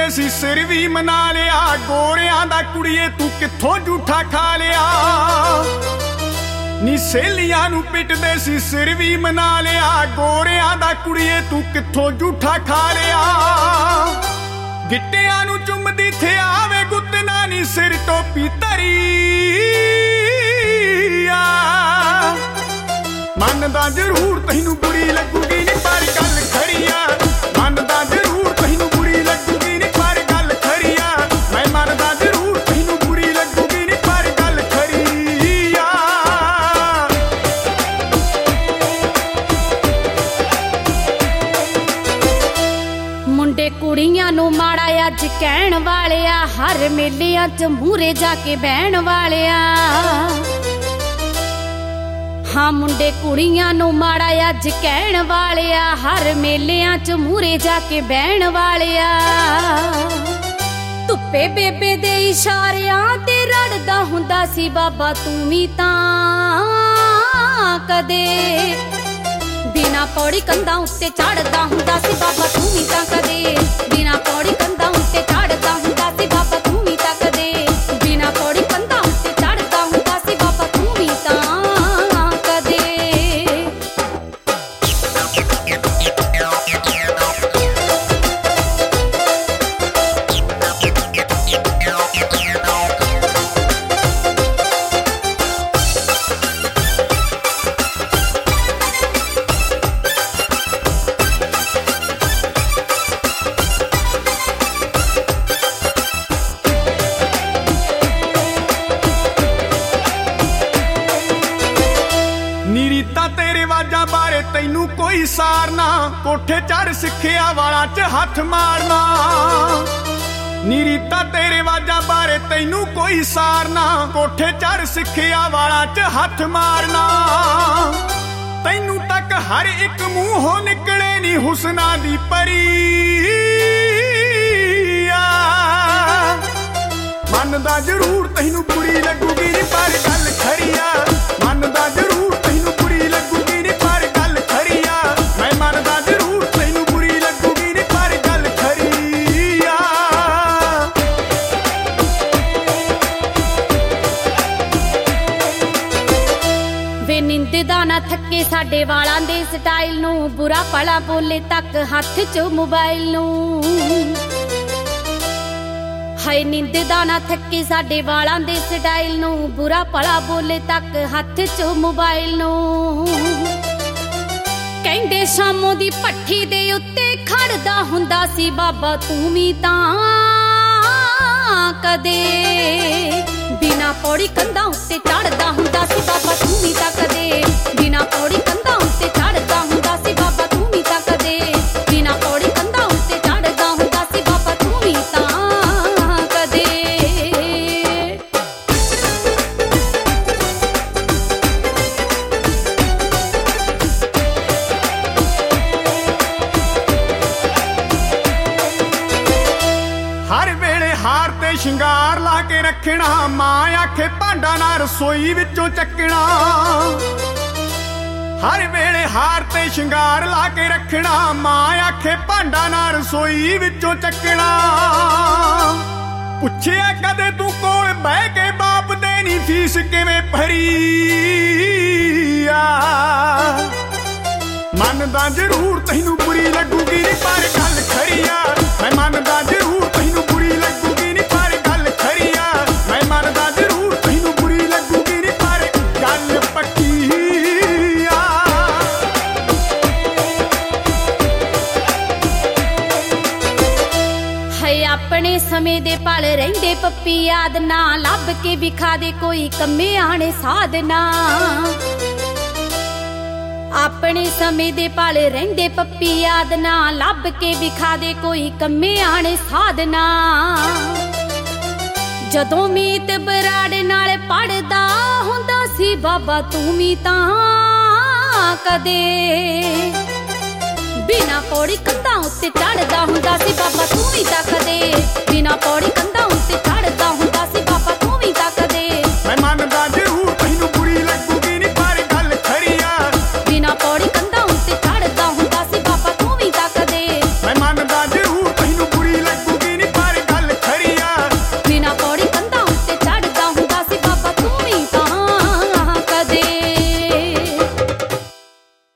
ਪਿੱਟਦੇ ਸੀ ਸਿਰ ਵੀ ਮਨਾ ਲਿਆ। ਗੋਰਿਆਂ ਦਾ ਕੁੜੀਏ ਤੂੰ ਕਿੱਥੋਂ ਝੂਠਾ ਖਾ ਲਿਆ। ਨੀ ਸਹੇਲੀਆਂ ਨੂੰ ਪਿੱਟਦੇ ਸੀ ਸਿਰ ਵੀ ਮਨਾ ਲਿਆ। ਗੋਰਿਆਂ ਦਾ ਕੁੜੀਏ ਤੂੰ ਕਿੱਥੋਂ ਝੂਠਾ ਖਾ ਲਿਆ। ਗਿੱਟਿਆਂ ਨੂੰ ਚੁੰਮਦੀ ਥਿਆਵੇ ਗੁੱਤਨਾ ਨੀ ਸਿਰ ਟੋਪੀ ਧਰੀ ਆ। ਮੰਨਦਾ ਜ਼ਰੂਰ ਤੈਨੂੰ ਬੁਰੀ ਲੱਗੂਗੀ ਨੀ ਪਰ ਗੱਲ ਖਰੀ ਆ। ਮੰਨਦਾ ਜ਼ਰੂਰ ਤੈਨੂੰ ਬੁਰੀ ਲੱਗੂਗੀ ਨੀ ਪਰ ਗੱਲ ਖਰੀ ਆ। ਮੈਂ ਮੰਨਦਾ ਜ਼ਰੂਰ ਤੈਨੂੰ ਬੁਰੀ ਲੱਗੂਗੀ ਨੀ ਪਰ ਗੱਲ ਖਰੀ ਆ। ਮੁੰਡੇ ਕੁੜੀਆਂ ਨੂੰ ਮਾੜਾ ਅੱਜ ਕਹਿਣ ਵਾਲਿਆ। ਹਰ ਮੇਲਿਆਂ 'ਚ ਮੂਹਰੇ ਜਾ ਕੇ ਬਹਿਣ ਵਾਲਿਆ। ਹਾਂ ਮੁੰਡੇ ਕੁੜੀਆਂ ਨੂੰ ਮਾੜਾ ਅੱਜ ਕਹਿਣ ਵਾਲਿਆ। ਹਰ ਮੇਲਿਆਂ 'ਚ ਮੂਹਰੇ ਜਾ ਕੇ ਬਹਿਣ ਵਾਲਿਆ। ਧੁੱਪੇ ਬੇਬੇ ਦੇ ਇਸ਼ਾਰਿਆਂ ਤੇ ਰੜਦਾ ਹੁੰਦਾ ਸੀ ਬਾਬਾ ਤੂੰ ਵੀ ਤਾਂ ਕਦੇ। ਬਿਨਾ ਪੌੜੀ ਕੰਧਾਂ ਉੱਤੇ ਚੜਦਾ ਹੁੰਦਾ ਸੀ ਬਾਬਾ ਤੂੰ ਵੀ ਤਾਂ ਕਦੇ। ਬਿਨਾ ਪੌੜੀ ਕੰਧਾਂ ਉੱਤੇ ਚੜਦਾ ਹੁੰਦਾ ਸੀ ਬਾਬਾ ਤੂੰ ਵੀ ਤਾਂ ਕਦੇ। ਬਿਨਾ ਪੌੜੀ ਕੰਧਾਂ ਉੱਤੇ ਚੜਦਾ ਹੁੰਦਾ ਸੀ ਬਾਬਾ ਤੂੰ ਵੀ ਤਾਂ ਕਦੇ। ਨੀ ਰੀਤਾਂ ਤੇ ਰਿਵਾਜਾਂ ਬਾਰੇ ਤੈਨੂੰ ਕੋਈ ਸਾਰਨਾ। ਕੋਠੇ ਚੜ ਸਿੱਖਿਆ ਵਾਲਾਂ 'ਚ ਹੱਥ ਮਾਰਨਾ। ਨੀ ਰੀਤਾਂ ਤੇ ਰਿਵਾਜਾਂ ਬਾਰੇ ਤੈਨੂੰ ਕੋਈ ਸਾਰਨਾ। ਕੋਠੇ ਚੜ ਸਿੱਖਿਆ ਵਾਲਾਂ 'ਚ ਹੱਥ ਮਾਰਨਾ। ਤੈਨੂੰ ਤੱਕ ਹਰ ਇੱਕ ਮੂੰਹੋਂ ਨਿਕਲੇ ਨੀ ਹੁਸਨਾ ਦੀ ਪਰੀ ਆ। ਮੰਨਦਾ ਜ਼ਰੂਰ ਤੈਨੂੰ ਬੁਰੀ ਲੱਗੂਗੀ ਨੀ ਪਰ ਗੱਲ ਖਰੀ ਆ। ਮੰਨਦਾ ਜ਼ਰੂਰ ਤੈਨੂੰ ਬੁਰੀ ਲੱਗੂਗੀ ਨੀ ਪਰ ਗੱਲ ਖਰੀ ਆ। ਮੈਂ ਮੰਨਦਾ ਜ਼ਰੂਰ ਤੈਨੂੰ ਬੁਰੀ ਲੱਗੂਗੀ ਨੀ ਪਰ ਗੱਲ ਖਰੀ ਆ। ਵੇ ਨਿੰਦਦਾ ਨਾ ਥੱਕੇ ਸਾਡੇ ਵਾਲਾਂ ਦੇ ਸਟਾਈਲ ਨੂੰ। ਬੁਰਾ ਭਲਾ ਬੋਲੇ ਤੱਕ ਹੱਥ 'ਚ ਮੋਬਾਈਲ ਨੂੰ। ਹਾਏ ਨਿੰਦਦਾ ਨਾ ਥੱਕੇ ਸਾਡੇ ਵਾਲਾਂ ਦੇ ਸਟਾਈਲ ਨੂੰ। ਬੁਰਾ ਭਲਾ ਬੋਲੇ ਤੱਕ ਹੱਥ 'ਚ ਮੋਬਾਈਲ ਨੂੰ। ਕਹਿੰਦੇ ਸ਼ਾਮੋਂ ਦੀ ਭੱਠੀ ਦੇ ਉੱਤੇ ਖੜਦਾ ਹੁੰਦਾ ਸੀ ਬਾਬਾ ਤੂੰ ਵੀ ਤਾਂ ਕਦੇ। ਬਿਨਾ ਪੌੜੀ ਕੰਧਾਂ ਉੱਤੇ ਚੜਦਾ ਹੁੰਦਾ ਸੀ ਬਾਬਾ ਤੂੰ ਵੀ ਤਾਂ ਕਦੇ। ਬਿਨਾ ਪੌੜੀ ਕੰਧਾਂ ਉੱਤੇ ਚੜਦਾ ਹੁੰਦਾ ਸੀ ਬਾਬਾ ਤੂੰ ਵੀ ਤਾਂ ਕਦੇ। ਬਿਨਾ ਪੌੜੀ ਕੰਧਾਂ ਉੱਤੇ ਚੜਦਾ ਹੁੰਦਾ ਸੀ ਬਾਬਾ ਤੂੰ ਵੀ ਤਾਂ ਕਦੇ। ਹਰ ਵੇਲੇ ਹਾਰ ਤੇ ਸ਼ਿੰਗਾਰ ਲਾ ਕੇ ਰੱਖਣਾ। ਮਾਂ ਆਖੇ ਭਾਂਡਾ ਨਾ ਰਸੋਈ ਵਿੱਚੋਂ ਚੱਕਣਾ। ਹਰ ਵੇਲੇ ਹਾਰ ਤੇ ਸ਼ਿੰਗਾਰ ਲਾ ਕੇ ਰੱਖਣਾ। ਮਾਂ ਆਖੇ ਭਾਂਡਾ ਨਾ ਰਸੋਈ ਵਿੱਚੋਂ ਚੱਕਣਾ। ਪੁੱਛਿਆ ਕਦੇ ਤੂੰ ਕੋਲ ਬਹਿ ਕੇ ਬਾਪ ਦੇ ਨੀ ਫੀਸ ਕਿਵੇਂ ਭਰੀ ਆ। ਮੰਨਦਾ ਜ਼ਰੂਰ ਤੈਨੂੰ ਬੁਰੀ ਲੱਗੂਗੀ ਨੀ ਪਰ ਗੱਲ ਖਰੀ ਆ। ਮੈਂ ਮੰਨਦਾ ਜ਼ਰੂਰ ਤੈਨੂੰ ਬੁਰੀ ਲੱਗੂਗੀ ਨੀ ਪਰ ਗੱਲ ਖਰੀ ਆ। ਮੈਂ ਮੰਨਦਾ ਜ਼ਰੂਰ ਤੈਨੂੰ ਬੁਰੀ ਲੱਗੂਗੀ ਨੀ ਪਰ ਗੱਲ ਪੱਕੀ ਆ। ਹਾਏ ਆਪਣੇ ਸਮੇਂ ਦੇ ਪਲ ਰਹਿੰਦੇ ਪੱਪੀ ਯਾਦ ਨਾ। ਲੱਭ ਕੇ ਵਿਖਾ ਦੇ ਕੋਈ ਕੰਮੇ ਆਣੇ ਸਾਧਨਾ। ਆਪਣੇ ਸਮੇਂ ਦੇ ਪਲ ਰਹਿੰਦੇ ਪੱਪੀ ਯਾਦ ਨਾ। ਲੱਭ ਕੇ ਵਿਖਾ ਦੇ ਕੋਈ ਕੰਮੇ ਆਣੇ ਸਾਧਨਾ। ਜਦੋਂ ਮੀਤ ਬਰਾੜੇ ਨਾਲ ਪੜਦਾ ਹੁੰਦਾ ਸੀ ਬਾਬਾ ਤੂੰ ਵੀ ਤਾਂ ਕਦੇ। ਬਿਨਾ ਪੌੜੀ ਕੰਧਾਂ ਉੱਤੇ ਚੜਦਾ ਹੁੰਦਾ ਸੀ ਬਾਬਾ